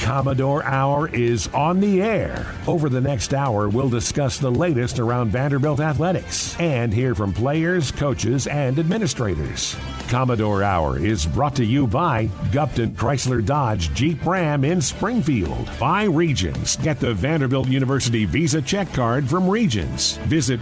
Commodore Hour is on the air. Over the next hour, we'll discuss the latest around Vanderbilt athletics and hear from players, coaches, and administrators. Commodore Hour is brought to you by Gupton Chrysler Dodge Jeep Ram in Springfield. By Regions. Get the Vanderbilt University Visa check card from Regions. Visit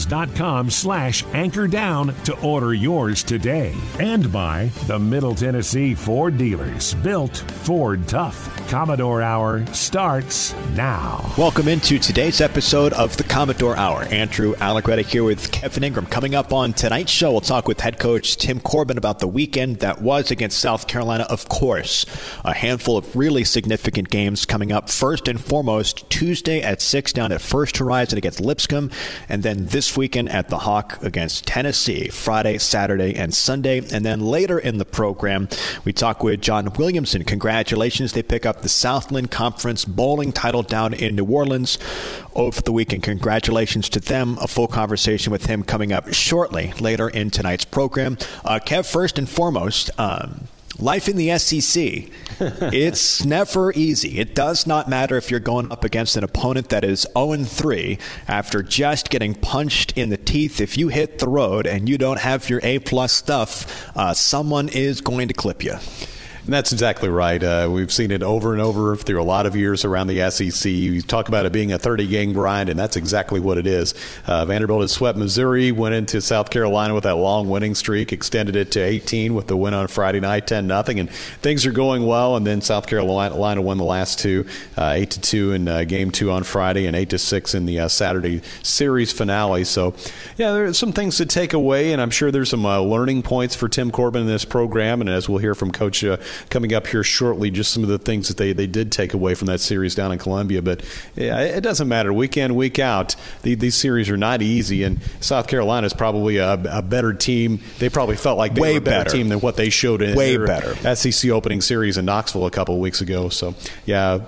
regions.com/anchordown to order yours today. And by the Middle Tennessee Ford dealers. Built Ford Tough. Commodore Hour starts now. Welcome into today's episode of the Commodore Hour. Andrew Allegretti here with Kevin Ingram. Coming up on tonight's show, we'll talk with head coach Tim Corbin about the weekend that was against South Carolina. Of course, a handful of really significant games coming up. First and foremost, Tuesday at 6 down at First Horizon against Lipscomb. And then this weekend at the Hawk against Tennessee, Friday, Saturday, and Sunday. And then later in the program, we talk with John Williamson. Congratulations. They pick up the Southland Conference bowling title down in New Orleans over the weekend. Congratulations to them. A full conversation with him coming up shortly later in tonight's program. Kev, first and foremost, life in the SEC, it's never easy. It does not matter if you're going up against an opponent that is 0-3 after just getting punched in the teeth. If you hit the road and you don't have your A-plus stuff, someone is going to clip you. And that's exactly right. We've seen it over and over through a lot of years around the SEC. You talk about it being a 30-game grind, and that's exactly what it is. Vanderbilt has swept Missouri, went into South Carolina with that long winning streak, extended it to 18 with the win on Friday night, 10-0, and things are going well. And then South Carolina won the last two, 8-2 in Game 2 on Friday and 8-6 in the Saturday series finale. So, yeah, there are some things to take away, and I'm sure there's some learning points for Tim Corbin in this program. And as we'll hear from Coach coming up here shortly, just some of the things that they did take away from that series down in Columbia. But yeah, it doesn't matter. Week in, week out, these series are not easy. And South Carolina is probably a better team. They probably felt like they were a better team than what they showed in their SEC opening series in Knoxville a couple of weeks ago. So, yeah.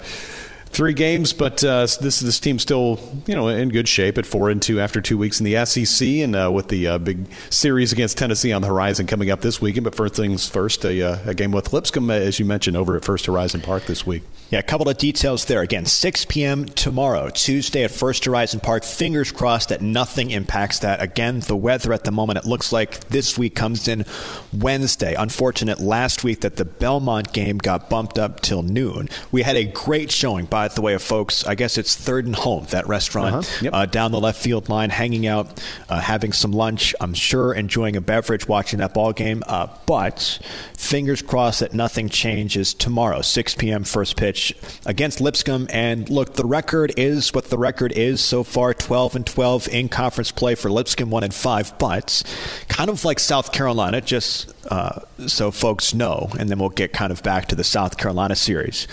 3 games, but this team's still, in good shape at 4-2 after 2 weeks in the SEC, and with the big series against Tennessee on the horizon coming up this weekend. But first things first, a game with Lipscomb, as you mentioned, over at First Horizon Park this week. Yeah, a couple of details there. Again, 6 p.m. tomorrow, Tuesday at First Horizon Park. Fingers crossed that nothing impacts that. Again, the weather at the moment, it looks like this week comes in Wednesday. Unfortunate last week that the Belmont game got bumped up till noon. We had a great showing, by the way, of folks. I guess it's Third and Home, that restaurant down the left field line, hanging out, having some lunch. I'm sure enjoying a beverage, watching that ball game. But fingers crossed that nothing changes tomorrow, 6 p.m. first pitch against Lipscomb. And look, the record is what the record is so far, 12-12 in conference play for Lipscomb, 1-5. But kind of like South Carolina, just so folks know, and then we'll get kind of back to the South Carolina series.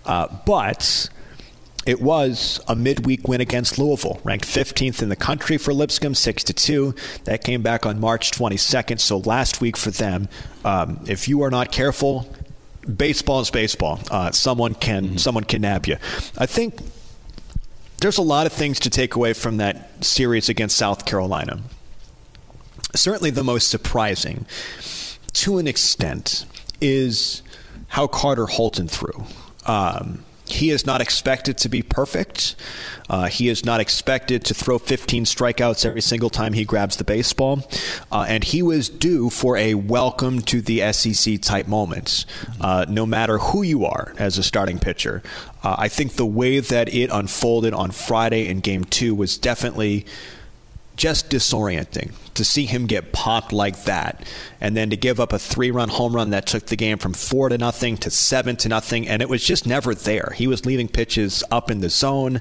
But it was a midweek win against Louisville, ranked 15th in the country for Lipscomb, 6-2. That came back on March 22nd, so last week for them. If you are not careful, baseball is baseball. Someone can nab you. I think there's a lot of things to take away from that series against South Carolina. Certainly the most surprising, to an extent, is how Carter Holton threw. He is not expected to be perfect. He is not expected to throw 15 strikeouts every single time he grabs the baseball. And he was due for a welcome to the SEC type moment, no matter who you are as a starting pitcher. I think the way that it unfolded on Friday in Game 2 was definitely just disorienting to see him get popped like that, and then to give up a 3-run home run that took the game from 4-0 to 7-0, and it was just never there. He was leaving pitches up in the zone.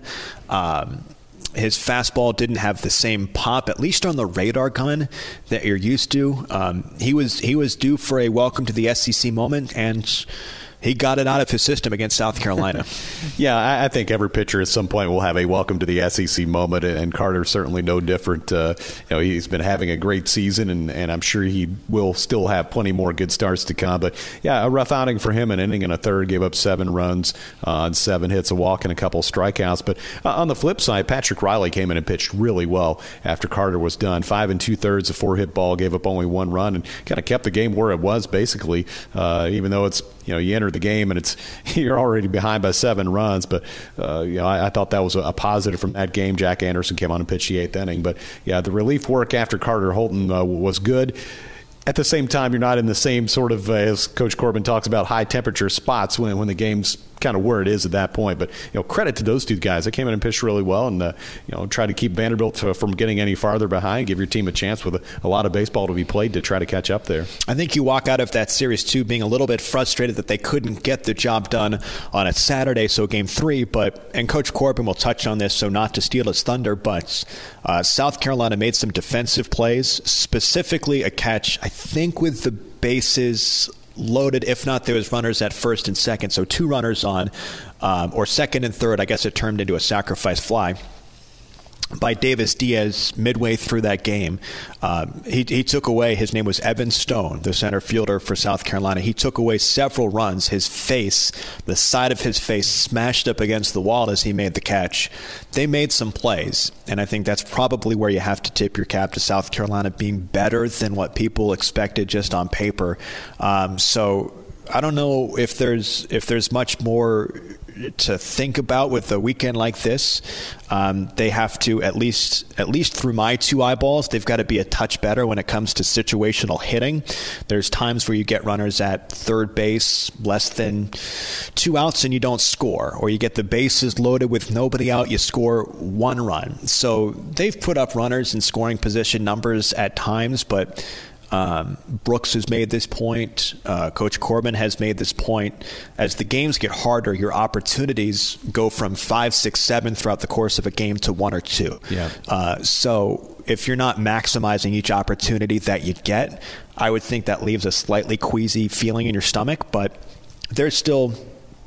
His fastball didn't have the same pop, at least on the radar gun that you're used to. He was due for a welcome to the SEC moment, and he got it out of his system against South Carolina. Yeah, I think every pitcher at some point will have a welcome to the SEC moment, and Carter's certainly no different. He's been having a great season, and I'm sure he will still have plenty more good starts to come. But, yeah, a rough outing for him, an inning and a third, gave up 7 runs on 7 hits, a walk, and a couple strikeouts. But on the flip side, Patrick Riley came in and pitched really well after Carter was done. 5 2/3, a 4-hit ball, gave up only 1 run, and kind of kept the game where it was, basically, even though it's you enter the game and you're already behind by 7 runs. But I thought that was a positive from that game. Jack Anderson came on and pitched the 8th inning. But yeah, the relief work after Carter Holton was good. At the same time, you're not in the same sort of, as Coach Corbin talks about, high-temperature spots when the game's kind of where it is at that point. But, credit to those two guys. They came in and pitched really well and, tried to keep Vanderbilt from getting any farther behind, give your team a chance with a lot of baseball to be played to try to catch up there. I think you walk out of that series, too, being a little bit frustrated that they couldn't get the job done on a Saturday, so Game 3. And Coach Corbin will touch on this, so not to steal his thunder, but South Carolina made some defensive plays, specifically a catch, I think, with the bases loaded. If not, there was runners at first and second, so 2 runners on, or second and third. I guess it turned into a sacrifice fly by Davis Diaz midway through that game. He took away, his name was Evan Stone, the center fielder for South Carolina. He took away several runs. His face, the side of his face, smashed up against the wall as he made the catch. They made some plays, and I think that's probably where you have to tip your cap to South Carolina being better than what people expected just on paper. So I don't know if there's much more to think about with a weekend like this. They have to, at least through my 2 eyeballs, they've got to be a touch better when it comes to situational hitting. There's times where you get runners at third base, less than 2 outs, and you don't score. Or you get the bases loaded with nobody out, you score 1 run. So they've put up runners in scoring position numbers at times, but Brooks has made this point. Coach Corbin has made this point. As the games get harder, your opportunities go from 5, 6, 7 throughout the course of a game to 1 or 2. Yeah. So if you're not maximizing each opportunity that you get, I would think that leaves a slightly queasy feeling in your stomach. But there's still,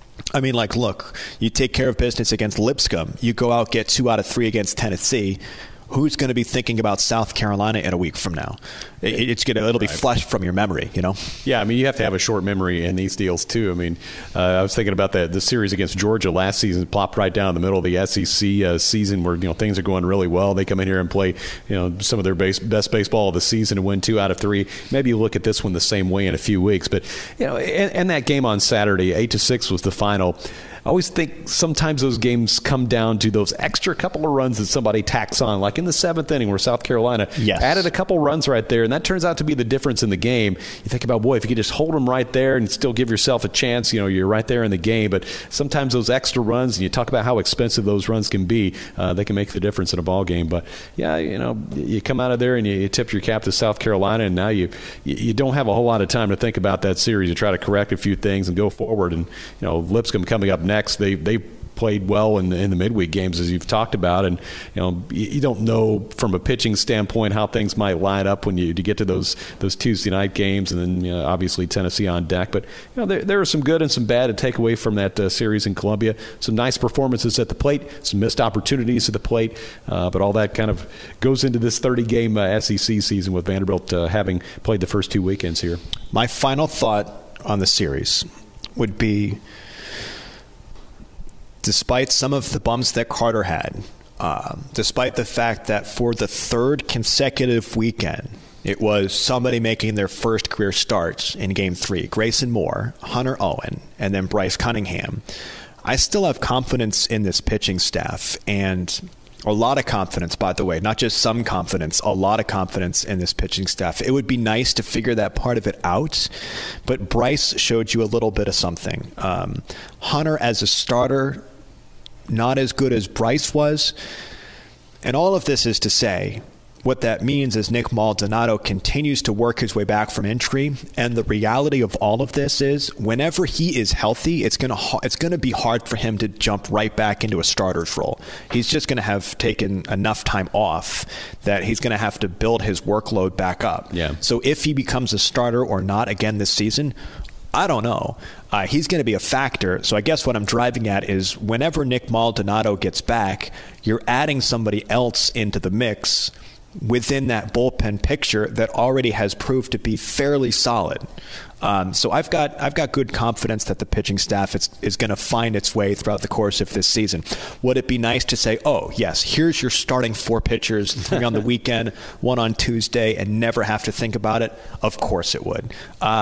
look, you take care of business against Lipscomb. You go out, get 2 out of 3 against Tennessee. Who's going to be thinking about South Carolina in a week from now? It'll be flushed from your memory, Yeah, you have to have a short memory in these deals too. I was thinking about the series against Georgia last season, plopped right down in the middle of the SEC season where things are going really well. They come in here and play some of their best baseball of the season and win 2 out of 3. Maybe you look at this one the same way in a few weeks, but and that game on Saturday, 8-6 was the final. I always think sometimes those games come down to those extra couple of runs that somebody tacks on, like in the 7th inning where South Carolina added a couple runs right there, and that turns out to be the difference in the game. You think about, boy, if you could just hold them right there and still give yourself a chance, you're right there in the game. But sometimes those extra runs, and you talk about how expensive those runs can be, they can make the difference in a ball game. But, yeah, you come out of there and you tip your cap to South Carolina, and now you don't have a whole lot of time to think about that series. You try to correct a few things and go forward. And, Lipscomb coming up next, they played well in the midweek games, as you've talked about, and you don't know from a pitching standpoint how things might line up when you get to those Tuesday night games, and then obviously Tennessee on deck. But there are some good and some bad to take away from that series in Columbia. Some nice performances at the plate, some missed opportunities at the plate, but all that kind of goes into this 30-game SEC season with Vanderbilt having played the first 2 weekends here. My final thought on the series would be, despite some of the bumps that Carter had, despite the fact that for the 3rd consecutive weekend, it was somebody making their first career start in Game 3, Grayson Moore, Hunter Owen, and then Bryce Cunningham, I still have confidence in this pitching staff, and a lot of confidence, by the way, not just some confidence, a lot of confidence in this pitching staff. It would be nice to figure that part of it out, but Bryce showed you a little bit of something. Hunter as a starter, not as good as Bryce was. And all of this is to say, what that means is Nick Maldonado continues to work his way back from injury. And the reality of all of this is, whenever he is healthy, it's going to be hard for him to jump right back into a starter's role. He's just going to have taken enough time off that he's going to have to build his workload back up. Yeah. So if he becomes a starter or not again this season, I don't know. He's going to be a factor. So I guess what I'm driving at is, whenever Nick Maldonado gets back, you're adding somebody else into the mix within that bullpen picture that already has proved to be fairly solid. So I've got good confidence that the pitching staff is going to find its way throughout the course of this season. Would it be nice to say, oh, yes, here's your starting 4 pitchers, 3 on the weekend, 1 on Tuesday, and never have to think about it? Of course it would.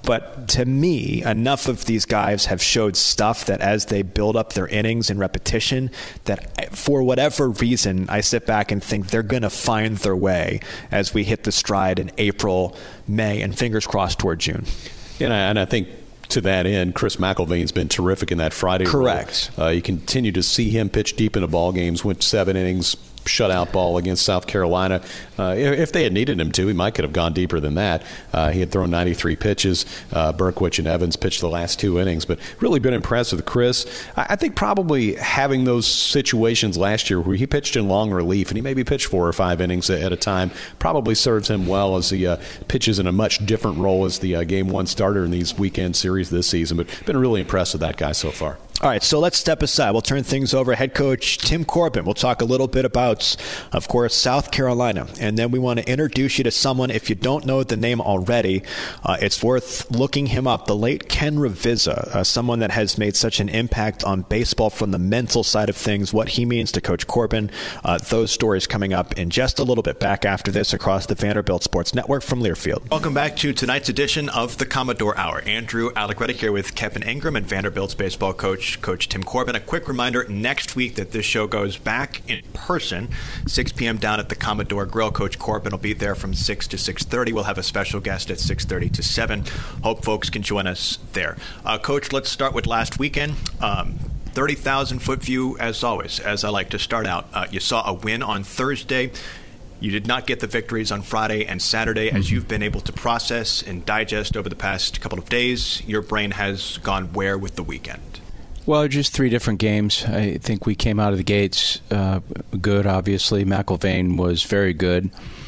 But to me, enough of these guys have showed stuff that as they build up their innings and repetition, that for whatever reason, I sit back and think they're going to find their way as we hit the stride in April, May, and fingers crossed toward June. And I think to that end, Chris McIlvain's been terrific in that Friday Correct. role. You continue to see him pitch deep into ball games, went 7 innings, shutout ball against South Carolina. If they had needed him to, he might could have gone deeper than that. He had thrown 93 pitches. Berkwich and Evans pitched the last 2 innings, but really been impressed with Chris. I think probably having those situations last year where he pitched in long relief and he maybe pitched 4 or 5 innings at a time probably serves him well as he pitches in a much different role as the Game 1 starter in these weekend series this season. But been really impressed with that guy so far. All right, so let's step aside. We'll turn things over to head coach Tim Corbin. We'll talk a little bit about, of course, South Carolina. And then we want to introduce you to someone, if you don't know the name already, it's worth looking him up. The late Ken Ravizza, someone that has made such an impact on baseball from the mental side of things, what he means to Coach Corbin. Those stories coming up in just a little bit back after this across the Vanderbilt Sports Network from Learfield. Welcome back to tonight's edition of the Commodore Hour. Andrew Allegretti here with Kevin Ingram and Vanderbilt's baseball coach Tim Corbin. A quick reminder, next week that this show goes back in person, 6 p.m. down at the Commodore Grill. Coach Corbin will be there from 6 to 6:30. We'll have a special guest at 6:30 to 7. Hope folks can join us there. Coach, let's start with last weekend. 30,000-foot view, as always, as I like to start out. You saw a win on Thursday. You did not get the victories on Friday and Saturday. As you've been able to process and digest over the past couple of days, your brain has gone where with the weekend? Well, just 3 different games. I think we came out of the gates good, obviously. McIlvain was very good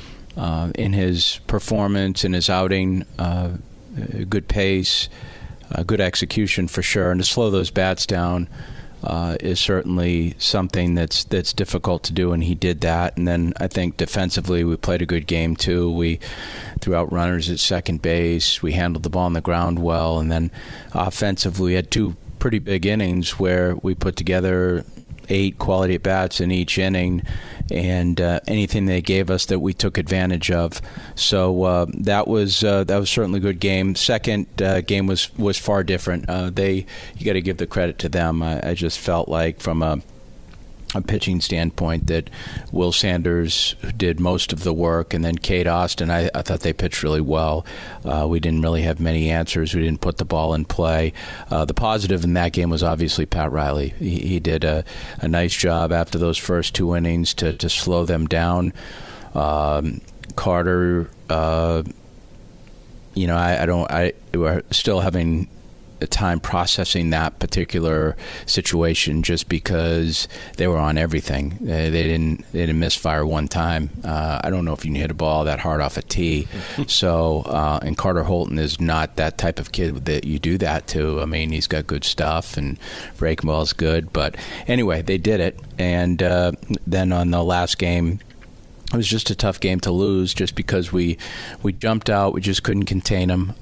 in his performance, in his outing, good pace, good execution for sure. And to slow those bats down is certainly something that's difficult to do, and he did that. And then I think defensively we played a good game too. We threw out runners at second base. We handled the ball on the ground well. And then offensively we had 2 pretty big innings where we put together 8 quality at-bats in each inning, and anything they gave us that we took advantage of. So that was certainly a good game. Second game was far different. You got to give the credit to them. I just felt like from a pitching standpoint that Will Sanders did most of the work, and then Cade Austin, I thought they pitched really well. We didn't really have many answers. We didn't put the ball in play. The positive in that game was obviously Pat Riley. He did a nice job after those first 2 innings to slow them down. Carter, we're still having time processing that particular situation just because they were on everything. They didn't misfire one time. I don't know if you can hit a ball that hard off a tee. So and Carter Holton is not that type of kid that you do that to. I mean, he's got good stuff and breaking ball's good. But anyway, they did it. And then on the last game, it was just a tough game to lose just because we jumped out. We just couldn't contain them.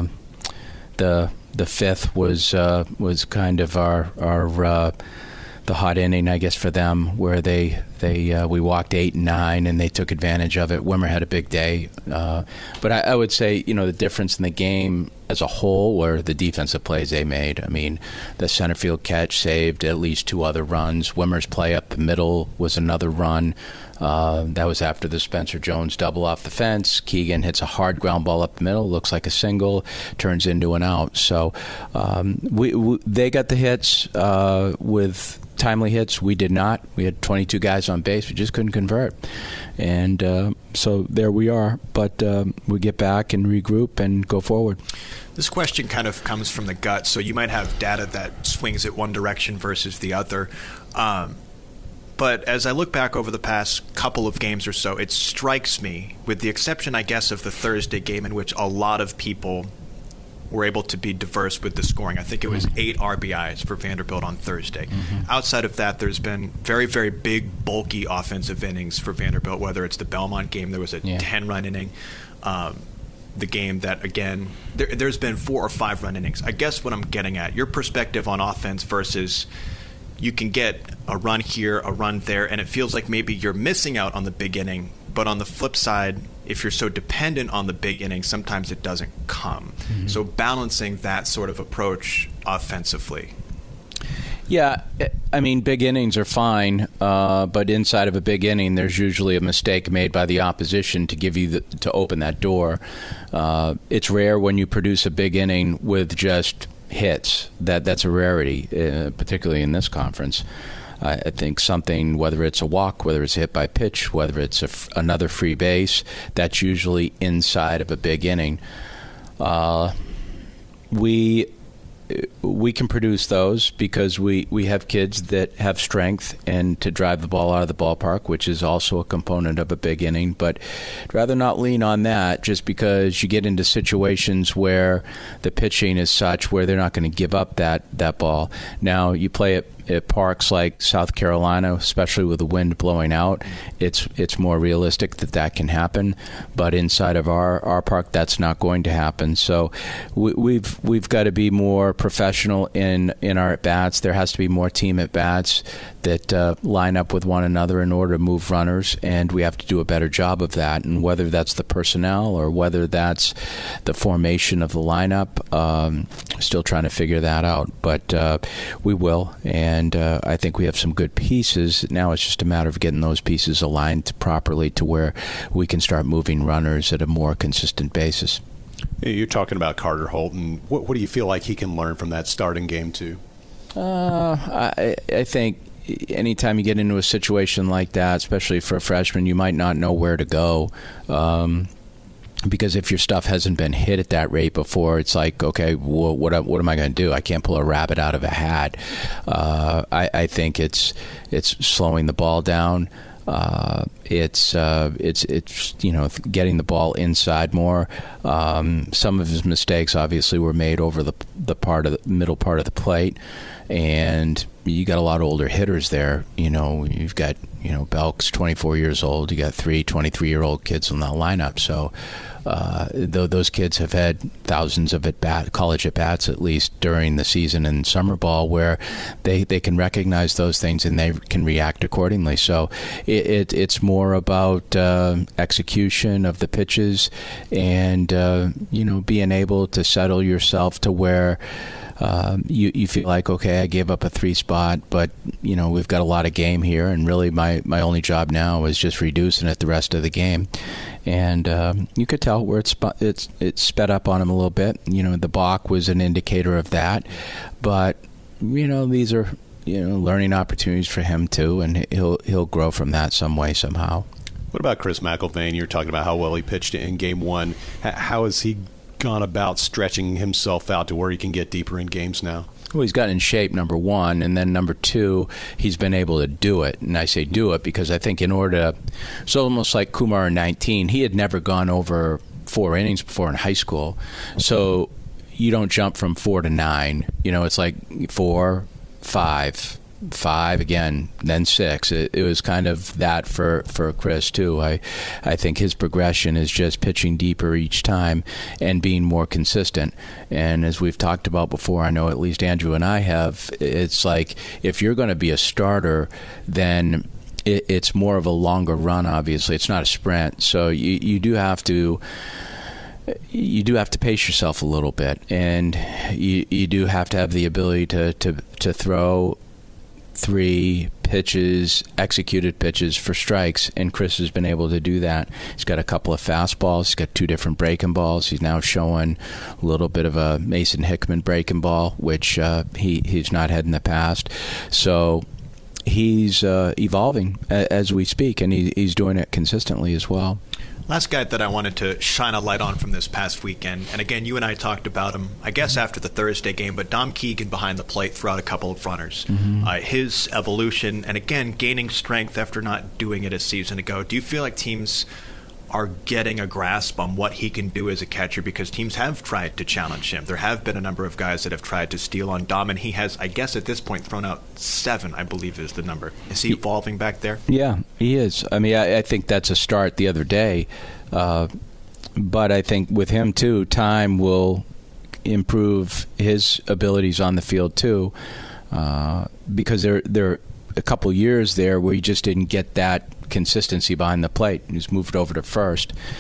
The fifth was kind of our the hot inning, I guess, for them, where we walked 8 and 9, and they took advantage of it. Wimmer had a big day, but I would say the difference in the game as a whole were the defensive plays they made. I mean, the center field catch saved at least 2 other runs. Wimmer's play up the middle was another run. That was after the Spencer Jones double off the fence. Keegan hits a hard ground ball up the middle, looks like a single, turns into an out. So they got the hits with timely hits. We did not. We had 22 guys on base. We just couldn't convert. And so there we are. But we get back and regroup and go forward. This question kind of comes from the gut, so you might have data that swings it one direction versus the other. But as I look back over the past couple of games or so, it strikes me, with the exception, I guess, of the Thursday game in which a lot of people were able to be diverse with the scoring. I think it was 8 RBIs for Vanderbilt on Thursday. Outside of that, there's been very, very big, bulky offensive innings for Vanderbilt, whether it's the Belmont game, there was a 10-run inning. The game that, again, there's been 4 or 5 run innings. I guess what I'm getting at, your perspective on offense versus you can get a run here, a run there, and it feels like maybe you're missing out on the big inning. But on the flip side, if you're so dependent on the big innings, sometimes it doesn't come. Mm-hmm. So balancing that sort of approach offensively. Yeah, I mean, big innings are fine, but inside of a big inning, there's usually a mistake made by the opposition to give you to open that door. It's rare when you produce a big inning with just hits. That's a rarity, particularly in this conference. I think something, whether it's a walk, whether it's a hit by pitch, whether it's another free base, that's usually inside of a big inning. We can produce those because we have kids that have strength and to drive the ball out of the ballpark, which is also a component of a big inning. But I'd rather not lean on that just because you get into situations where the pitching is such where they're not going to give up that ball. Now, you play at parks like South Carolina, especially with the wind blowing out, it's more realistic that can happen. But inside of our park, that's not going to happen. So we've got to be more professional in our at bats. There has to be more team at bats that line up with one another in order to move runners, and we have to do a better job of that. And whether that's the personnel or whether that's the formation of the lineup, still trying to figure that out. But we will, and I think we have some good pieces. Now it's just a matter of getting those pieces aligned properly to where we can start moving runners at a more consistent basis. You're talking about Carter Holton. What do you feel like he can learn from that starting game too? I think anytime you get into a situation like that, especially for a freshman, you might not know where to go. Because if your stuff hasn't been hit at that rate before, it's like, okay, what am I going to do? I can't pull a rabbit out of a hat. I think it's slowing the ball down. It's getting the ball inside more. Some of his mistakes obviously were made over the middle part of the plate, and you got a lot of older hitters there. You've got Belk's 24 years old. You got 3 23-year-old kids in that lineup. So those kids have had thousands of college at-bats at least during the season and summer ball, where they can recognize those things and they can react accordingly. So it's more about execution of the pitches and being able to settle yourself to where you feel like, okay, I gave up a 3 spot, but we've got a lot of game here, and really my only job now is just reducing it the rest of the game. And you could tell where it's sped up on him a little bit. The balk was an indicator of that, but these are learning opportunities for him too, and he'll grow from that some way somehow. What about Chris McIlvaine? You're talking about how well he pitched in Game 1. How has he gone about stretching himself out to where he can get deeper in games now? Well, he's gotten in shape, number one, and then number two, he's been able to do it. And I say do it because I think in order to, it's almost like Kumar in 19, he had never gone over 4 innings before in high school. So you don't jump from 4 to 9. It's like 4, 5 again, then 6. It was kind of that for Chris too. I think his progression is just pitching deeper each time and being more consistent. And as we've talked about before, I know at least Andrew and I have, it's like if you're going to be a starter, then it's more of a longer run. Obviously, it's not a sprint, so you do have to pace yourself a little bit, and you do have to have the ability to throw 3 pitches, executed pitches for strikes, and Chris has been able to do that. He's got a couple of fastballs. He's got 2 different breaking balls. He's now showing a little bit of a Mason Hickman breaking ball, which he's not had in the past. So he's evolving as we speak, and he's doing it consistently as well. Last guy that I wanted to shine a light on from this past weekend, and again, you and I talked about him, I guess, after the Thursday game, but Dom Keegan behind the plate throughout a couple of runners. Mm-hmm. His evolution, and again, gaining strength after not doing it a season ago. Do you feel like teams are getting a grasp on what he can do as a catcher? Because teams have tried to challenge him. There have been a number of guys that have tried to steal on Dom, and he has, I guess at this point, thrown out 7, I believe is the number. Is he evolving back there? Yeah, he is. I mean, I think that's a start the other day. But I think with him, too, time will improve his abilities on the field, too, because there are a couple years there where he just didn't get that consistency behind the plate. He's moved over to first,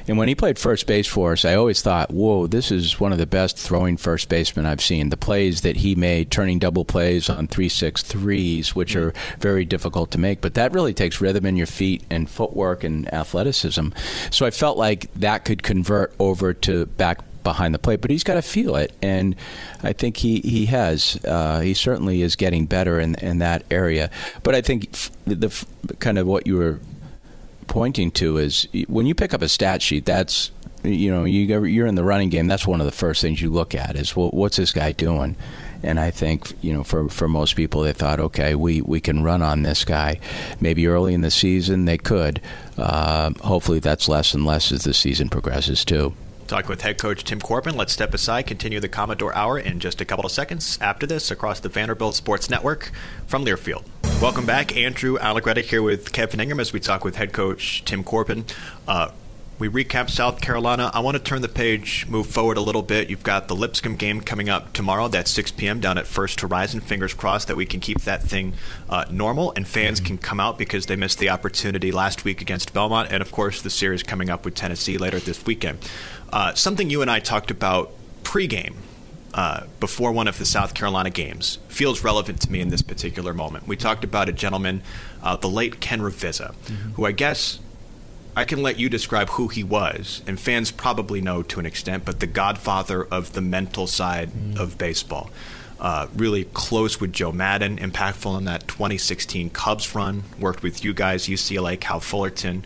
And when he played first base for us, I always thought, whoa, this is one of the best throwing first basemen I've seen. The plays that he made, turning double plays on 3-6-3s, which are very difficult to make. But that really takes rhythm in your feet and footwork and athleticism. So I felt like that could convert over to back behind the plate, but he's got to feel it, and I think he has. He certainly is getting better in that area. But I think the kind of what you were pointing to is when you pick up a stat sheet, that's, you're in the running game, that's one of the first things you look at is, well, what's this guy doing? And I think, for most people, they thought, okay, we can run on this guy. Maybe early in the season they could. Hopefully that's less and less as the season progresses too. Talking with head coach Tim Corbin. Let's step aside, continue the Commodore Hour in just a couple of seconds after this across the Vanderbilt Sports Network from Learfield. Welcome back. Andrew Allegretti here with Kevin Ingram as we talk with head coach Tim Corbin. We recap South Carolina. I want to turn the page, move forward a little bit. You've got the Lipscomb game coming up tomorrow. That's 6 p.m. down at First Horizon. Fingers crossed that we can keep that thing normal and fans can come out because they missed the opportunity last week against Belmont. And, of course, the series coming up with Tennessee later this weekend. Something you and I talked about pregame before one of the South Carolina games feels relevant to me in this particular moment. We talked about a gentleman, the late Ken Ravizza, who I guess I can let you describe who he was, and fans probably know to an extent, but the godfather of the mental side of baseball. Really close with Joe Madden, impactful in that 2016 Cubs run, worked with you guys, UCLA, Cal Fullerton.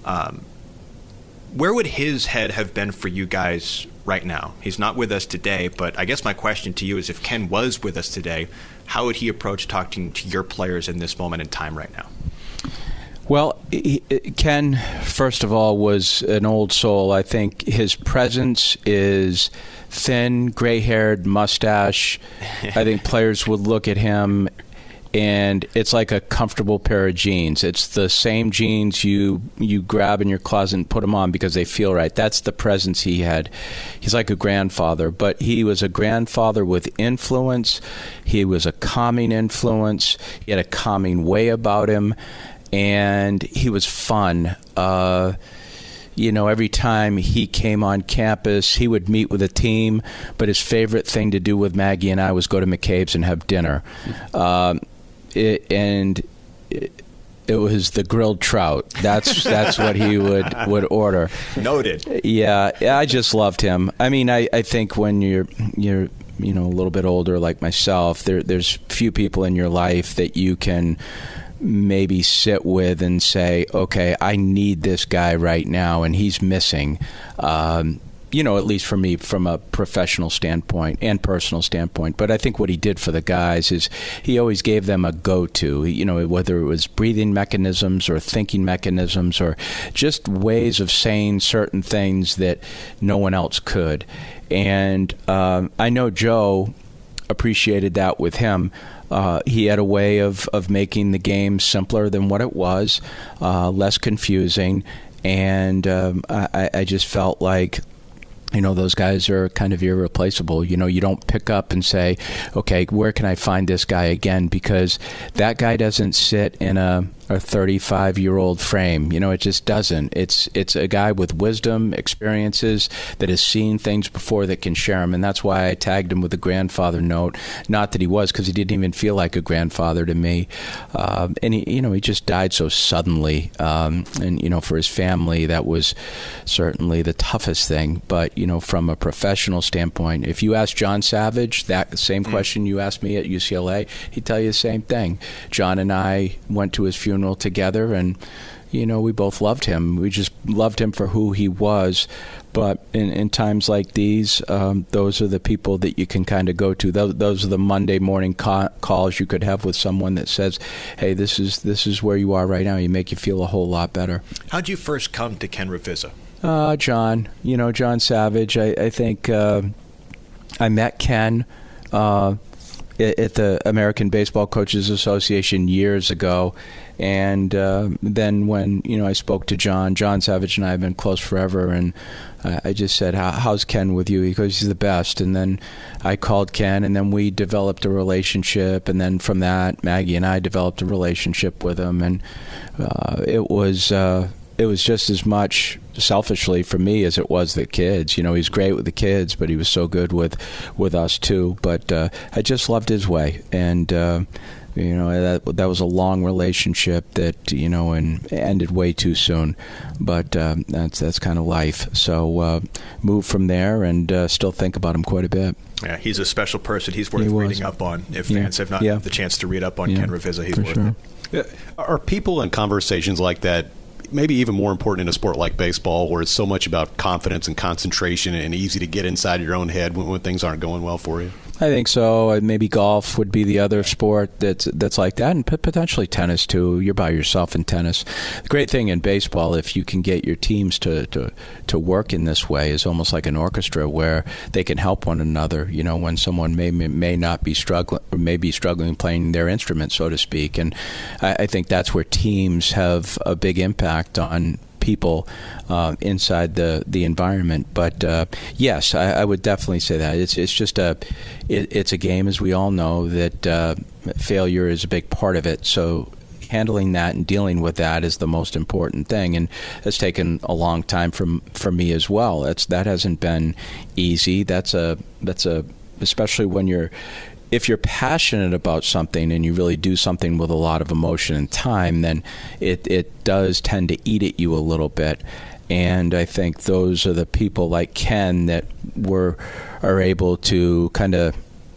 Where would his head have been for you guys right now? He's not with us today, but I guess my question to you is if Ken was with us today, how would he approach talking to your players in this moment in time right now? Well, Ken, first of all, was an old soul. I think his presence is thin, gray-haired, mustache. I think players would look at him, and it's like a comfortable pair of jeans. It's the same jeans you grab in your closet and put them on because they feel right. That's the presence he had. He's like a grandfather, but he was a grandfather with influence. He was a calming influence. He had a calming way about him. And he was fun. Every time he came on campus, he would meet with a team, but his favorite thing to do with Maggie and I was go to McCabe's and have dinner. It was the grilled trout. That's what he would order. Noted. Yeah, I just loved him. I mean, I think when you're a little bit older like myself, there's few people in your life that you can maybe sit with and say, okay, I need this guy right now, and he's missing. At least for me, from a professional standpoint and personal standpoint. But I think what he did for the guys is he always gave them a go-to, whether it was breathing mechanisms or thinking mechanisms or just ways of saying certain things that no one else could. And I know Joe appreciated that with him. He had a way of making the game simpler than what it was, less confusing, and I just felt like, those guys are kind of irreplaceable. You don't pick up and say, okay, where can I find this guy again? Because that guy doesn't sit in a 35-year-old frame. It just doesn't. It's a guy with wisdom, experiences, that has seen things before that can share them. And that's why I tagged him with a grandfather note. Not that he was, because he didn't even feel like a grandfather to me. And he just died so suddenly. And for his family, that was certainly the toughest thing. But, from a professional standpoint, if you ask John Savage that same question you asked me at UCLA, he'd tell you the same thing. John and I went to his funeral together, and we both loved him. We just loved him for who he was. But in times like these, those are the people that you can kind of go to. Those are the Monday morning calls you could have with someone that says, hey, this is where you are right now. You make you feel a whole lot better. How'd you first come to Ken Ravizza? John, John Savage. I think I met Ken at the American Baseball Coaches Association years ago. And then when, I spoke to John Savage and I have been close forever. And I just said, how's Ken with you? He goes, he's the best. And then I called Ken, and then we developed a relationship. And then from that, Maggie and I developed a relationship with him. And it was just as much selfishly for me as it was the kids. You know, he's great with the kids, but he was so good with us too. But I just loved his way, and you know, that was a long relationship that, you know, and ended way too soon. But that's kind of life. So moved from there, and still think about him quite a bit. Yeah, he's a special person. He's worth reading up on. If fans have not had the chance to read up on Ken Ravizza, he's worth it. Yeah. Are people in conversations like that maybe even more important in a sport like baseball, where it's so much about confidence and concentration and easy to get inside your own head when things aren't going well for you? I think so. Maybe golf would be the other sport that's like that, and potentially tennis too. You're by yourself in tennis. The great thing in baseball, if you can get your teams to work in this way, is almost like an orchestra where they can help one another. You know, when someone may not be struggling, or may be struggling playing their instrument, so to speak. And I think that's where teams have a big impact on people inside the environment. But yes, I would definitely say that it's just it's a game, as we all know, that failure is a big part of it. So handling that and dealing with that is the most important thing, and it's taken a long time for me as well. That hasn't been easy. That's a especially when if you're passionate about something and you really do something with a lot of emotion and time, then it does tend to eat at you a little bit. And I think those are the people like Ken that are able to kind of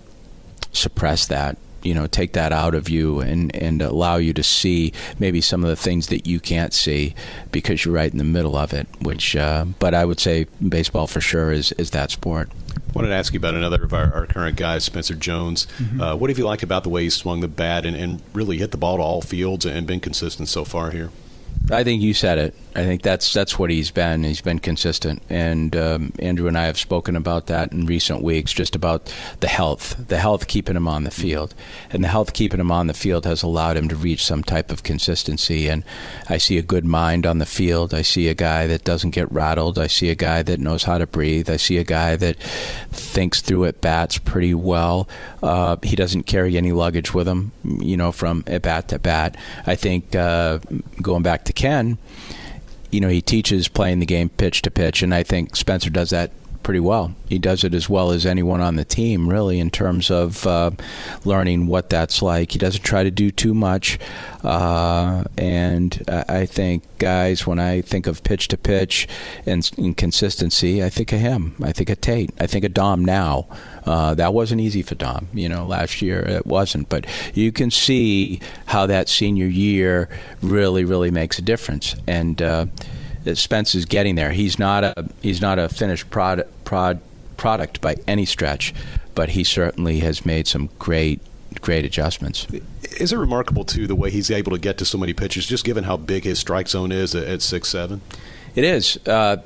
suppress that, you know, take that out of you and allow you to see maybe some of the things that you can't see because you're right in the middle of it, which, but I would say baseball for sure is that sport. I wanted to ask you about another of our current guys, Spencer Jones. Mm-hmm. What have you liked about the way he swung the bat and really hit the ball to all fields and been consistent so far here? I think you said it. I think that's what he's been. He's been consistent, and Andrew and I have spoken about that in recent weeks, just about the health keeping him on the field, and the health keeping him on the field has allowed him to reach some type of consistency. And I see a good mind on the field. I see a guy that doesn't get rattled. I see a guy that knows how to breathe. I see a guy that thinks through at bats pretty well. He doesn't carry any luggage with him, you know, from at bat to bat. I think going back to Ken, you know, he teaches playing the game pitch to pitch, and I think Spencer does that pretty well. He does it as well as anyone on the team, really, in terms of learning what that's like. He doesn't try to do too much, and I think, guys, when I think of pitch to pitch and consistency, I think of him. I think of Tate. I think of Dom now. That wasn't easy for Dom, you know, last year. It wasn't. But you can see how that senior year really, really makes a difference. And Spence is getting there. He's not a finished product by any stretch, but he certainly has made some great adjustments. Is it remarkable, too, the way he's able to get to so many pitches, just given how big his strike zone is at 6'7"? It is.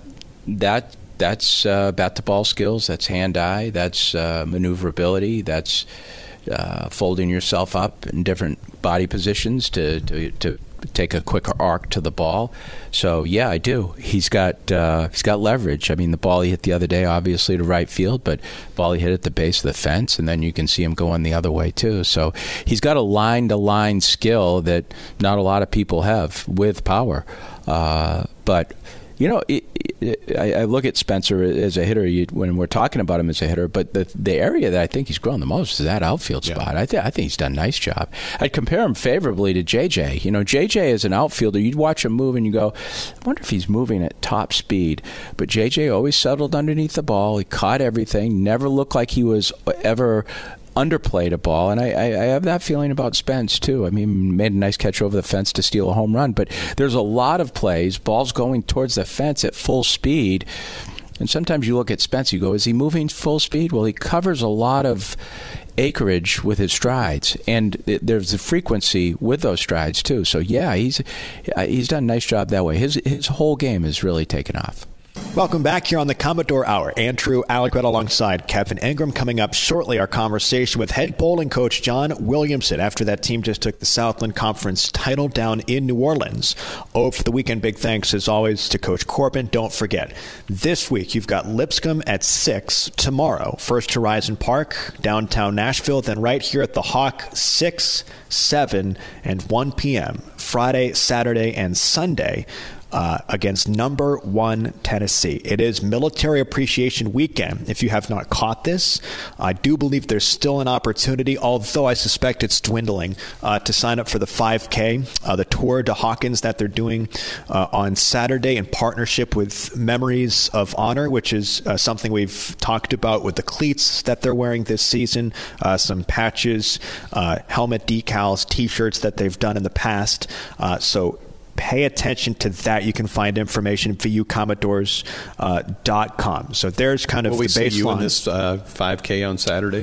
That's bat-to-ball skills. That's hand-eye. That's maneuverability. That's folding yourself up in different body positions to take a quicker arc to the ball. So yeah, I do. He's got leverage. I mean, the ball he hit the other day, obviously to right field, but the ball he hit at the base of the fence, and then you can see him going the other way too. So he's got a line-to-line skill that not a lot of people have with power. But you know, I look at Spencer as a hitter when we're talking about him as a hitter, but the area that I think he's grown the most is that outfield spot. I think he's done a nice job. I'd compare him favorably to JJ. You know, JJ as an outfielder, you'd watch him move and you go, I wonder if he's moving at top speed. But JJ always settled underneath the ball. He caught everything, never looked like he was ever underplayed a ball, and I have that feeling about Spence too. I mean, made a nice catch over the fence to steal a home run, but there's a lot of plays, balls going towards the fence at full speed, and sometimes you look at Spence, you go, is he moving full speed? Well, he covers a lot of acreage with his strides, and there's the frequency with those strides too. So yeah, he's done a nice job that way. His whole game has really taken off. Welcome back here on the Commodore Hour. Andrew Allegret alongside Kevin Ingram. Coming up shortly, our conversation with head bowling coach John Williamson after that team just took the Southland Conference title down in New Orleans. For the weekend, big thanks as always to Coach Corbin. Don't forget, this week you've got Lipscomb at 6 tomorrow. First Horizon Park, downtown Nashville, then right here at the Hawk, 6, 7, and 1 p.m. Friday, Saturday, and Sunday. against number 1 Tennessee. It is Military Appreciation Weekend. If you have not caught this, I do believe there's still an opportunity, although I suspect it's dwindling, to sign up for the 5K, the Tour de Hawkins that they're doing on Saturday in partnership with Memories of Honor, which is something we've talked about with the cleats that they're wearing this season, some patches, helmet decals, T-shirts that they've done in the past. So pay attention to that. You can find information at VUCommodores.com. So there's kind of the baseline. Will we see you in this 5K on Saturday?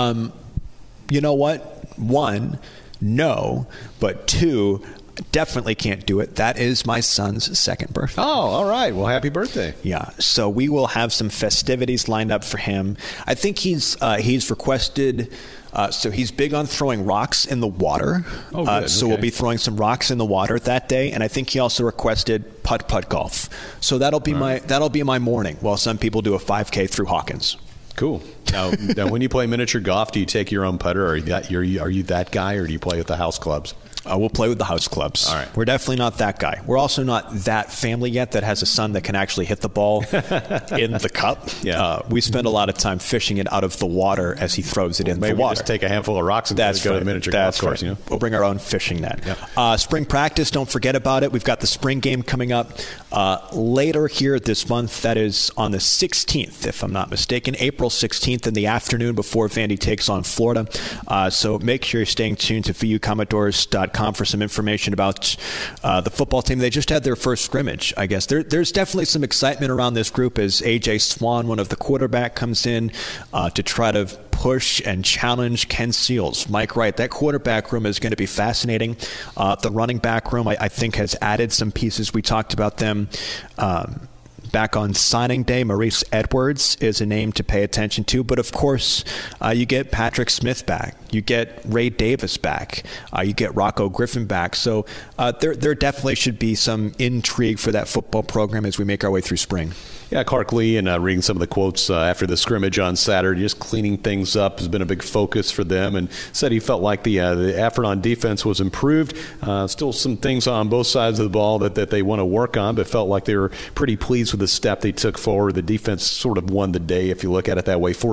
You know what? 1, no. But 2, definitely can't do it. That is my son's 2nd birthday. Oh, all right. Well, happy birthday. Yeah. So we will have some festivities lined up for him. I think he's requested... so he's big on throwing rocks in the water. Oh, good. So we'll be throwing some rocks in the water that day, and I think he also requested putt-putt golf. So that'll be my morning while some people do a 5K through Hawkins. Cool. Now, when you play miniature golf, do you take your own putter, or are you that guy, or do you play with the house clubs? We'll play with the house clubs. All right. We're definitely not that guy. We're also not that family yet that has a son that can actually hit the ball in the cup. Yeah. We spend a lot of time fishing it out of the water as he throws it in the water. Maybe just take a handful of rocks and go to the miniature golf course. Right. We'll bring our own fishing net. Yep. Spring practice, don't forget about it. We've got the spring game coming up later here this month. That is on the 16th, if I'm not mistaken, April 16th in the afternoon before Vandy takes on Florida. So make sure you're staying tuned to VUCommodores.com for some information about the football team. They just had their first scrimmage, I guess. There's definitely some excitement around this group as A.J. Swan, one of the quarterback, comes in to try to push and challenge Ken Seals. Mike Wright, that quarterback room is going to be fascinating. The running back room, I think, has added some pieces. We talked about them back on signing day. Maurice Edwards is a name to pay attention to. But, of course, you get Patrick Smith back. You get Ray Davis back. You get Rocco Griffin back. So there definitely should be some intrigue for that football program as we make our way through spring. Yeah, Clark Lee, and reading some of the quotes after the scrimmage on Saturday, just cleaning things up has been a big focus for them, and said he felt like the effort on defense was improved. Still some things on both sides of the ball that they want to work on, but felt like they were pretty pleased with the step they took forward. The defense sort of won the day, if you look at it that way,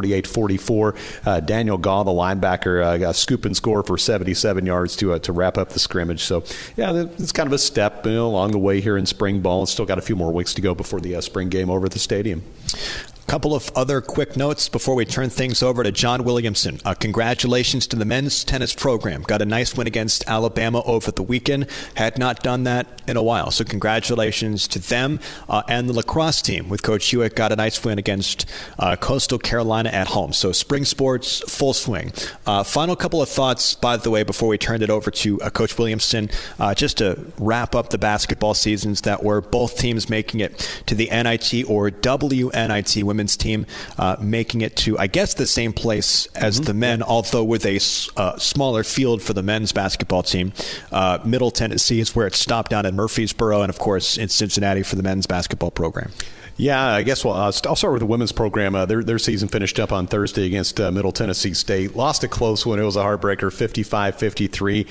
48-44. Daniel Gall, the linebacker, got a scoop and score for 77 yards to wrap up the scrimmage. So, yeah, it's kind of a step along the way here in spring ball. It's still got a few more weeks to go before the spring game over at the stadium. Couple of other quick notes before we turn things over to John Williamson. Congratulations to the men's tennis program. Got a nice win against Alabama over the weekend. Had not done that in a while. So congratulations to them. And the lacrosse team with Coach Hewitt got a nice win against Coastal Carolina at home. So spring sports, full swing. Final couple of thoughts, by the way, before we turn it over to Coach Williamson, just to wrap up the basketball seasons that were both teams making it to the NIT or WNIT women's team, making it to, I guess, the same place as the men, although with a smaller field for the men's basketball team. Middle Tennessee is where it stopped down in Murfreesboro, and, of course, in Cincinnati for the men's basketball program. Yeah, I guess I'll start with the women's program. Their season finished up on Thursday against Middle Tennessee State. Lost a close one. It was a heartbreaker, 55-53.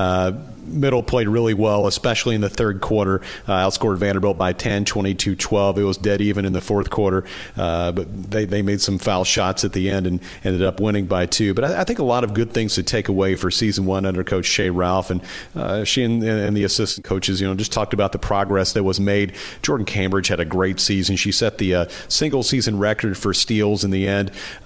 Middle played really well, especially in the third quarter. Outscored Vanderbilt by 10, 22-12. It was dead even in the fourth quarter, but they made some foul shots at the end and ended up winning by 2. But I think a lot of good things to take away for season 1 under Coach Shea Ralph, and she and the assistant coaches, just talked about the progress that was made. Jordan Cambridge had a great season. She set the single-season record for steals in the end.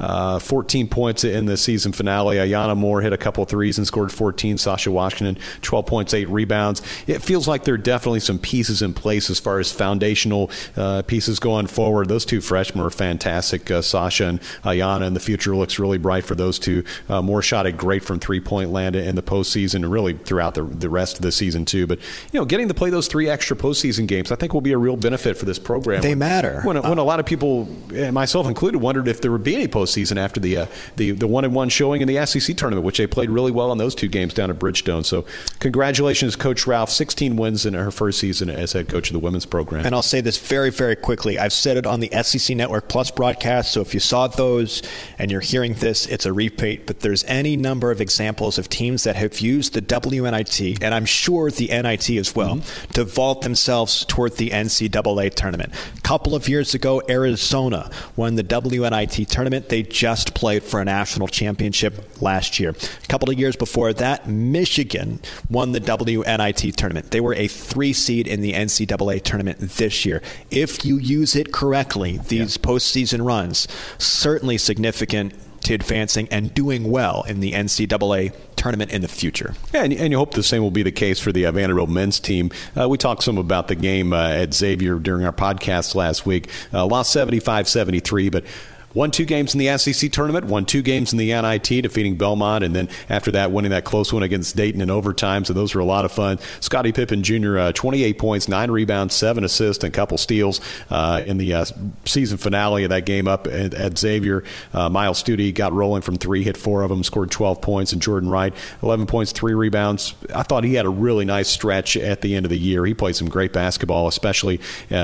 14 points in the season finale. Ayanna Moore hit a couple threes and scored 14. Sasha Washington, 12 points, 8 rebounds. It feels like there are definitely some pieces in place as far as foundational pieces going forward. Those two freshmen are fantastic, Sasha and Ayanna, and the future looks really bright for those two. Moore shot it great from three-point land in the postseason and really throughout the rest of the season, too. But, getting to play those 3 extra postseason games, I think will be a real benefit for this program. They matter. When a lot of people, myself included, wondered if there would be any postseason after the 1-1 showing in the SEC tournament, which they played really well in those 2 games down at Bridgestone. So congrats congratulations, Coach Ralph. 16 wins in her first season as head coach of the women's program. And I'll say this very, very quickly. I've said it on the SEC Network Plus broadcast, so if you saw those and you're hearing this, it's a repeat. But there's any number of examples of teams that have used the WNIT, and I'm sure the NIT as well, to vault themselves toward the NCAA tournament. A couple of years ago, Arizona won the WNIT tournament. They just played for a national championship last year. A couple of years before that, Michigan won the WNIT tournament. They were a 3 seed in the NCAA tournament this year. If you use it correctly, these postseason runs, certainly significant to advancing and doing well in the NCAA tournament in the future. Yeah, and you hope the same will be the case for the Vanderbilt men's team. We talked some about the game at Xavier during our podcast last week. Lost 75-73, but won 2 games in the SEC tournament, won 2 games in the NIT, defeating Belmont, and then after that, winning that close one against Dayton in overtime. So those were a lot of fun. Scottie Pippen Jr., 28 points, 9 rebounds, 7 assists, and a couple steals in the season finale of that game up at Xavier. Miles Studi got rolling from 3, hit 4 of them, scored 12 points, and Jordan Wright, 11 points, 3 rebounds. I thought he had a really nice stretch at the end of the year. He played some great basketball, especially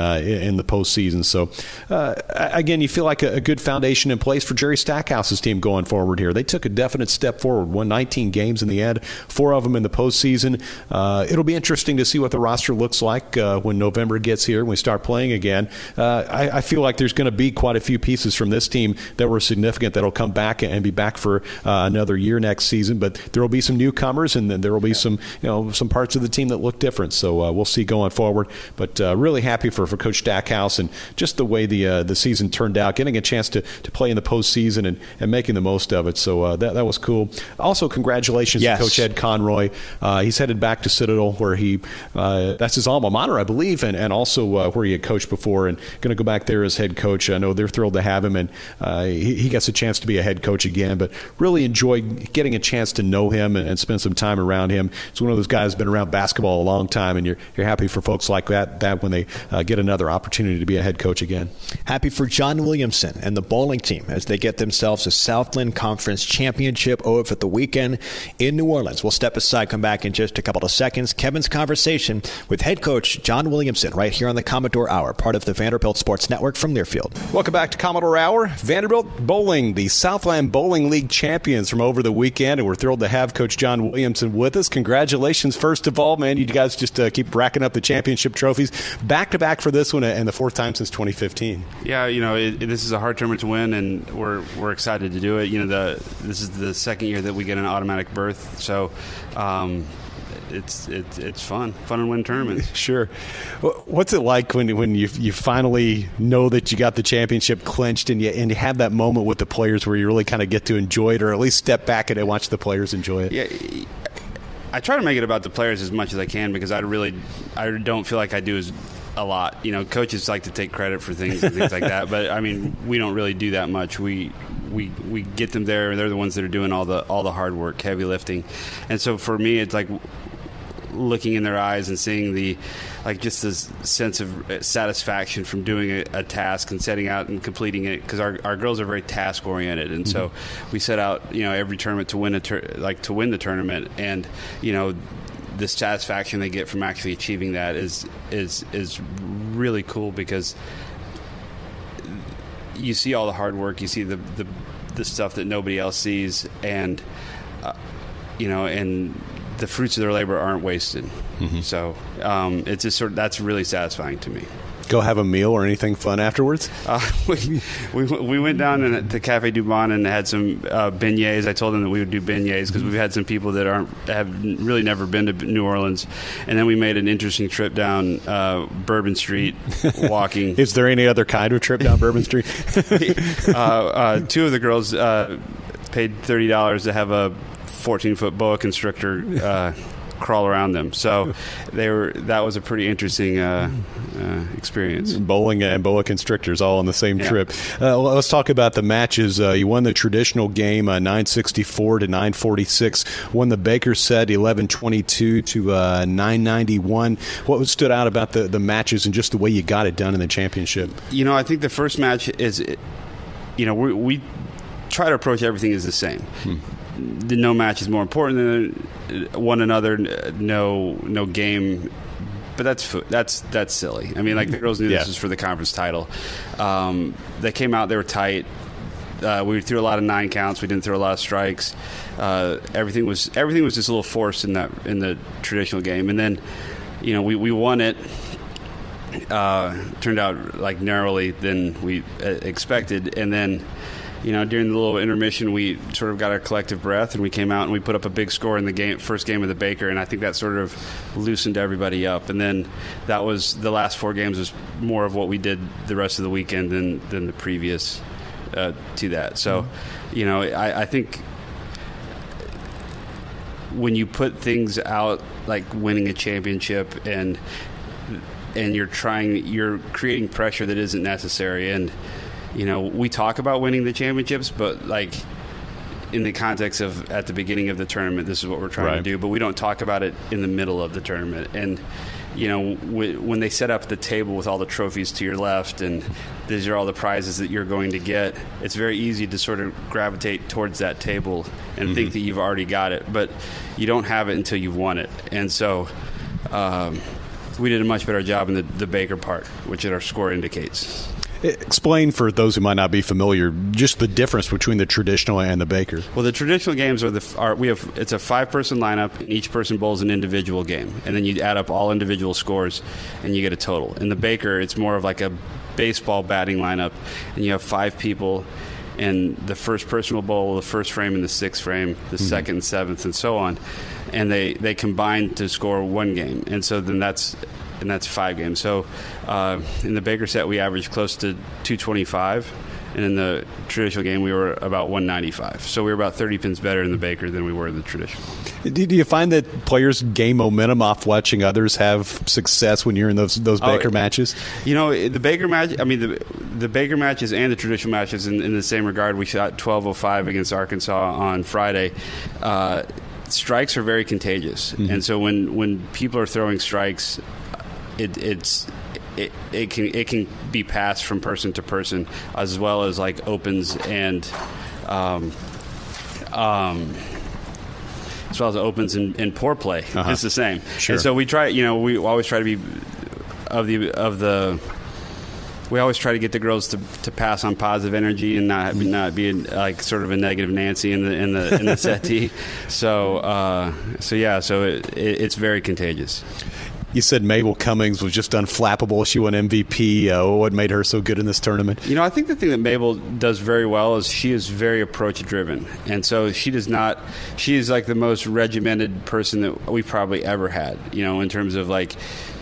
in the postseason. So, again, you feel like a good foundation in place for Jerry Stackhouse's team going forward here. They took a definite step forward, won 19 games in the end, 4 of them in the postseason. It'll be interesting to see what the roster looks like when November gets here and we start playing again. I feel like there's going to be quite a few pieces from this team that were significant that'll come back and be back for another year next season, but there will be some newcomers and then there will be some parts of the team that look different. So we'll see going forward, but really happy for Coach Stackhouse and just the way the season turned out, getting a chance to play in the postseason and making the most of it. So that was cool. Also, congratulations to Coach Ed Conroy. He's headed back to Citadel, where that's his alma mater, I believe, and also where he had coached before, and going to go back there as head coach. I know they're thrilled to have him, and he gets a chance to be a head coach again, but really enjoyed getting a chance to know him and spend some time around him. He's one of those guys who's been around basketball a long time, and you're happy for folks like that when they get another opportunity to be a head coach again. Happy for John Williamson and the bowling team as they get themselves a Southland Conference championship over the weekend in New Orleans. We'll step aside, come back in just a couple of seconds. Kevin's conversation with head coach John Williamson right here on the Commodore Hour, part of the Vanderbilt Sports Network from Learfield. Welcome back to Commodore Hour. Vanderbilt Bowling, the Southland Bowling League champions from over the weekend, and we're thrilled to have Coach John Williamson with us. Congratulations, first of all, man. You guys just keep racking up the championship trophies. Back-to-back for this one, and the 4th time since 2015. Yeah, this is a hard tournament to win, and we're excited to do it. This is the 2nd year that we get an automatic berth, so it's fun and win tournaments. Sure. What's it like when you finally know that you got the championship clinched and you have that moment with the players where you really kind of get to enjoy it, or at least step back and watch the players enjoy it? Yeah, I try to make it about the players as much as I can, because I don't feel like I do a lot. Coaches like to take credit for things and things like that, but I mean, we don't really do that much. We get them there, and they're the ones that are doing all the hard work, heavy lifting. And so for me, it's like looking in their eyes and seeing just this sense of satisfaction from doing a task and setting out and completing it, because our girls are very task oriented, and so we set out every tournament to win the tournament, and the satisfaction they get from actually achieving that is really cool, because you see all the hard work, you see the stuff that nobody else sees, and and the fruits of their labor aren't wasted. So it's just that's really satisfying to me. Go have a meal or anything fun afterwards? We went down to Cafe Du Bon and had some beignets. I told them that we would do beignets because we've had some people that have really never been to New Orleans. And then we made an interesting trip down Bourbon Street walking. Is there any other kind of trip down Bourbon Street? 2 of the girls paid $30 to have a 14-foot boa constrictor crawl around them. So that was a pretty interesting experience. Bowling and boa constrictors all on the same trip. Let's talk about the matches. You won the traditional game 964 to 946. Won the Baker set 1122 to 991. What stood out about the matches and just the way you got it done in the championship? I think the first match is, we try to approach everything as the same. No match is more important one another, no game. But that's silly. I mean, like, the girls knew this was for the conference title. They came out, they were tight. We threw a lot of 9 counts. We didn't throw a lot of strikes. Everything was just a little forced in the traditional game. And then, we won it. Turned out like narrowly than we expected. And then, during the little intermission, we sort of got our collective breath, and we came out and we put up a big score in the first game of the Baker, and I think that sort of loosened everybody up. And then that was the last 4 games was more of what we did the rest of the weekend than the previous to that. So, I think when you put things out like winning a championship and you're creating pressure that isn't necessary, and we talk about winning the championships, but like in the context of at the beginning of the tournament, this is what we're trying to do, but we don't talk about it in the middle of the tournament. And when they set up the table with all the trophies to your left and these are all the prizes that you're going to get, it's very easy to sort of gravitate towards that table and think that you've already got it, but you don't have it until you've won it. And so we did a much better job in the Baker part, which our score indicates. Explain for those who might not be familiar just the difference between the traditional and the Baker. Well, the traditional games it's a 5-person lineup, and each person bowls an individual game, and then you add up all individual scores and you get a total. In the Baker, it's more of like a baseball batting lineup, and you have 5 people, and the first person will bowl the first frame and the 6th frame, the second and 7th, and so on, and they combine to score 1 game, and so then that's 5 games. So in the Baker set, we averaged close to 225, and in the traditional game, we were about 195. So we were about 30 pins better in the Baker than we were in the traditional. Do you find that players gain momentum off watching others have success when you're in those Baker matches? The Baker match. I mean, the Baker matches and the traditional matches in the same regard. We shot 1205 against Arkansas on Friday. Strikes are very contagious, and so when people are throwing strikes, it can be passed from person to person, as well as like opens and as well as opens and poor play. It's the same. Sure. And so we try. We always try to be we always try to get the girls to pass on positive energy and not be like sort of a negative Nancy in the settee. So it's very contagious. You said Mabel Cummings was just unflappable. She won MVP. What made her so good in this tournament? I think the thing that Mabel does very well is she is very approach-driven. And so she is like the most regimented person that we've probably ever had, in terms of like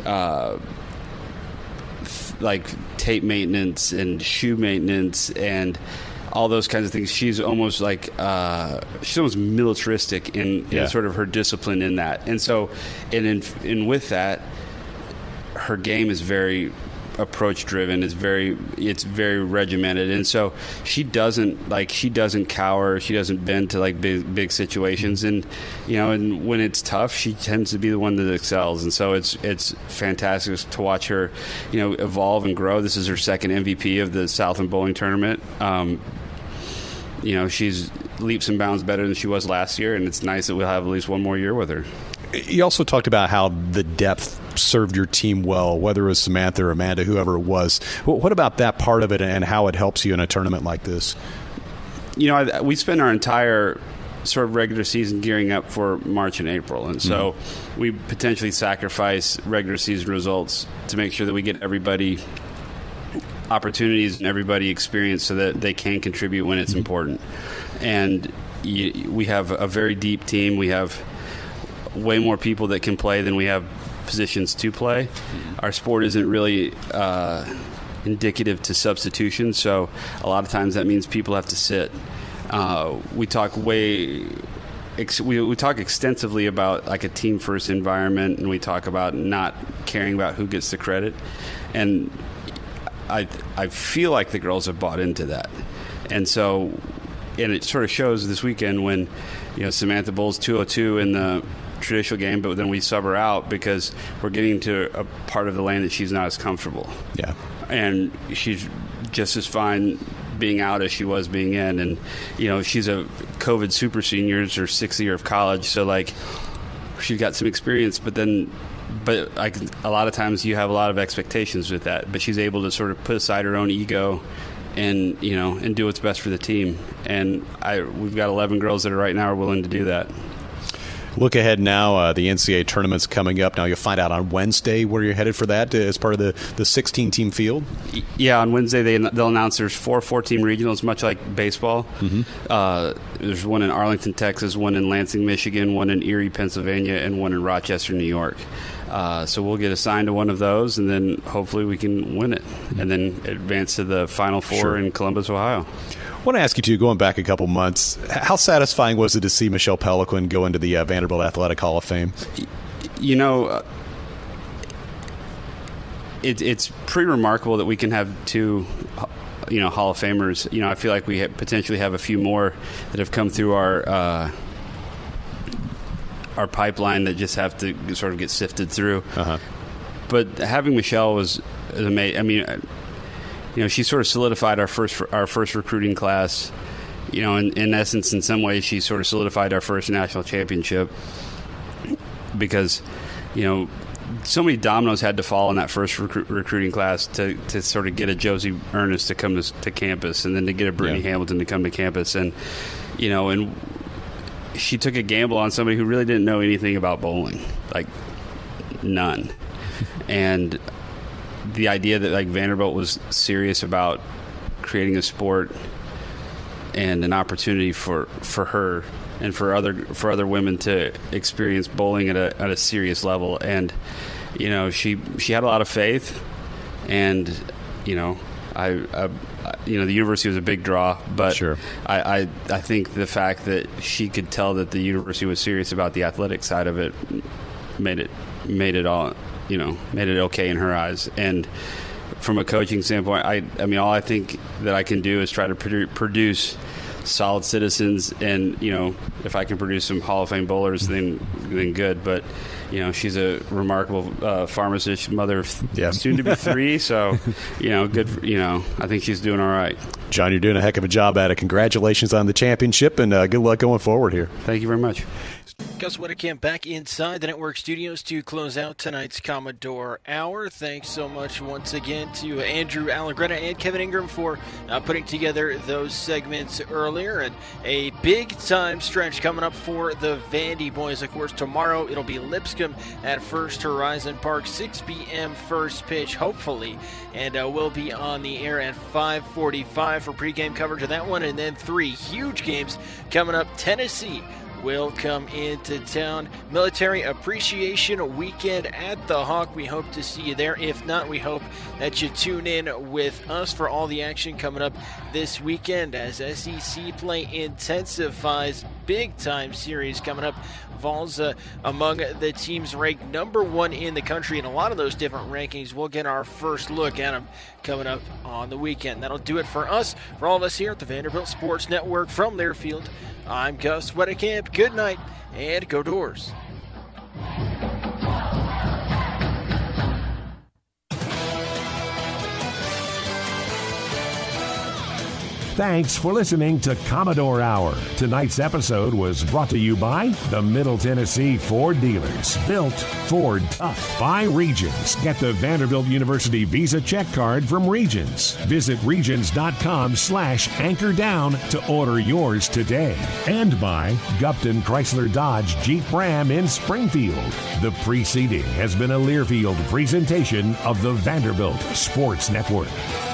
tape maintenance and shoe maintenance and all those kinds of things. She's almost like she's almost militaristic in sort of her discipline in that. And so, and with that, her game is very approach driven. It's very regimented, and so she doesn't cower. She doesn't bend to like big situations, and and when it's tough, she tends to be the one that excels. And so it's fantastic to watch her evolve and grow. This is her second MVP of the Southland Bowling Tournament. She's leaps and bounds better than she was last year, and it's nice that we'll have at least one more year with her. You also talked about how the depth served your team well, whether it was Samantha or Amanda, whoever it was. What about that part of it and how it helps you in a tournament like this? We spend our entire sort of regular season gearing up for March and April, and so we potentially sacrifice regular season results to make sure that we get everybody opportunities and everybody experience so that they can contribute when it's important. And we have a very deep team. We have way more people that can play than we have positions to play. Our sport isn't really indicative to substitution, so a lot of times that means people have to sit. We talk extensively about like a team first environment, and we talk about not caring about who gets the credit. And I feel like the girls have bought into that. And so, and it sort of shows this weekend when, Samantha bowls 202 in the traditional game, but then we sub her out because we're getting to a part of the lane that she's not as comfortable. Yeah. And she's just as fine being out as she was being in. And, she's a COVID super senior. It's her 6th year of college. So, like, she's got some experience, but a lot of times you have a lot of expectations with that. But she's able to sort of put aside her own ego and do what's best for the team. And we've got 11 girls that right now are willing to do that. Look ahead now. The NCAA tournament's coming up. Now you'll find out on Wednesday where you're headed for that as part of the 16-team field. Yeah, on Wednesday they'll announce there's 4 4-team regionals, much like baseball. There's one in Arlington, Texas, one in Lansing, Michigan, one in Erie, Pennsylvania, and one in Rochester, New York. So we'll get assigned to one of those, and then hopefully we can win it, and then advance to the Final Four in Columbus, Ohio. I want to ask you, too, going back a couple months, how satisfying was it to see Michelle Peliquin go into the Vanderbilt Athletic Hall of Fame? It's pretty remarkable that we can have 2 Hall of Famers. I feel like we potentially have a few more that have come through our pipeline that just have to sort of get sifted through. But having Michelle was amazing. I mean, she sort of solidified our first recruiting class. In essence, in some ways, she sort of solidified our first national championship because, so many dominoes had to fall in that first recruiting class to sort of get a Josie Ernest to come to campus, and then to get a Brittany Hamilton to come to campus, and she took a gamble on somebody who really didn't know anything about bowling, like none, and the idea that like Vanderbilt was serious about creating a sport and an opportunity for her and for other women to experience bowling at a serious level, and she had a lot of faith, and the university was a big draw, but sure. I think the fact that she could tell that the university was serious about the athletic side of it made it okay in her eyes. And from a coaching standpoint, I mean, all I think that I can do is try to produce solid citizens, and if I can produce some Hall of Fame bowlers, then good. But she's a remarkable pharmacist, mother of soon to be 3. So good. I think she's doing all right. John, you're doing a heck of a job at it. Congratulations on the championship, and good luck going forward here. Thank you very much. Gus Wedekamp back inside the network studios to close out tonight's Commodore Hour. Thanks so much once again to Andrew Allegretta and Kevin Ingram for putting together those segments earlier. And a big-time stretch coming up for the Vandy boys. Of course, tomorrow it'll be Lipscomb at First Horizon Park, 6 p.m. first pitch, hopefully. And we'll be on the air at 5:45 for pregame coverage of that one. And then 3 huge games coming up. Tennessee will come into town. Military Appreciation Weekend at the Hawk. We hope to see you there. If not, we hope that you tune in with us for all the action coming up this weekend as SEC play intensifies. Big-time series coming up. Vols among the teams ranked number 1 in the country in a lot of those different rankings. We'll get our first look at them coming up on the weekend. That'll do it for us. For all of us here at the Vanderbilt Sports Network from Learfield, I'm Gus Wedekamp. Good night and go Doors. Thanks for listening to Commodore Hour. Tonight's episode was brought to you by the Middle Tennessee Ford dealers. Built Ford Tough by Regions. Get the Vanderbilt University Visa check card from Regions. Visit regions.com/anchordown to order yours today. And by Gupton Chrysler Dodge Jeep Ram in Springfield. The preceding has been a Learfield presentation of the Vanderbilt Sports Network.